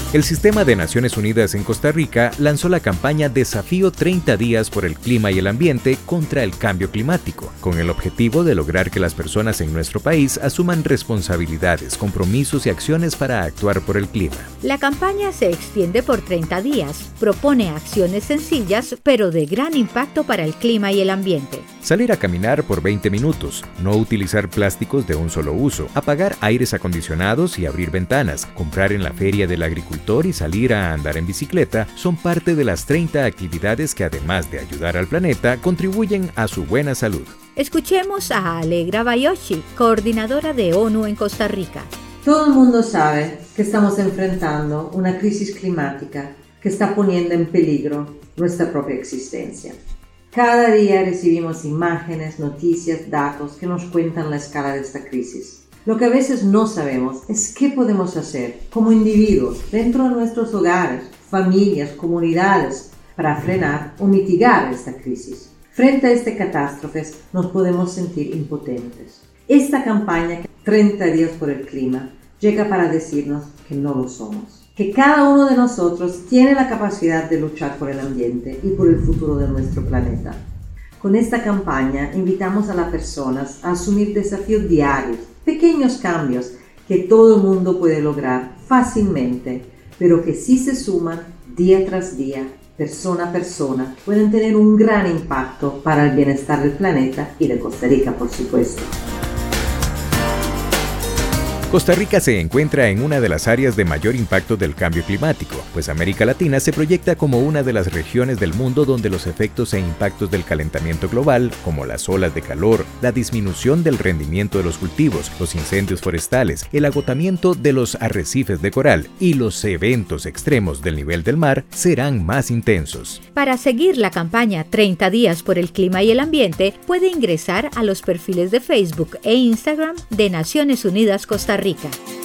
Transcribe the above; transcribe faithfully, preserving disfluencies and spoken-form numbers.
El Sistema de Naciones Unidas en Costa Rica lanzó la campaña Desafío treinta días por el clima y el ambiente contra el cambio climático, con el objetivo de lograr que las personas en nuestro país asuman responsabilidades, compromisos y acciones para actuar por el clima. La campaña se extiende por treinta días, propone acciones sencillas pero de gran impacto para el clima y el ambiente. Salir a caminar por veinte minutos, no utilizar plásticos de un solo uso, apagar aires acondicionados y abrir ventanas, comprar en la feria del agricultor y salir a andar en bicicleta son parte de las treinta actividades que, además de ayudar al planeta, contribuyen a su buena salud. Escuchemos a Alegra Bayoshi, coordinadora de ONU en Costa Rica. Todo el mundo sabe que estamos enfrentando una crisis climática que está poniendo en peligro nuestra propia existencia. Cada día recibimos imágenes, noticias, datos que nos cuentan la escala de esta crisis. Lo que a veces no sabemos es qué podemos hacer como individuos dentro de nuestros hogares, familias, comunidades para frenar o mitigar esta crisis. Frente a estas catástrofes nos podemos sentir impotentes. Esta campaña treinta días por el clima llega para decirnos que no lo somos, que cada uno de nosotros tiene la capacidad de luchar por el ambiente y por el futuro de nuestro planeta. Con esta campaña invitamos a las personas a asumir desafíos diarios, pequeños cambios que todo el mundo puede lograr fácilmente, pero que si se suman día tras día, persona a persona, pueden tener un gran impacto para el bienestar del planeta y de Costa Rica, por supuesto. Costa Rica se encuentra en una de las áreas de mayor impacto del cambio climático, pues América Latina se proyecta como una de las regiones del mundo donde los efectos e impactos del calentamiento global, como las olas de calor, la disminución del rendimiento de los cultivos, los incendios forestales, el agotamiento de los arrecifes de coral y los eventos extremos del nivel del mar serán más intensos. Para seguir la campaña treinta días por el clima y el ambiente, puede ingresar a los perfiles de Facebook e Instagram de Naciones Unidas Costa Rica.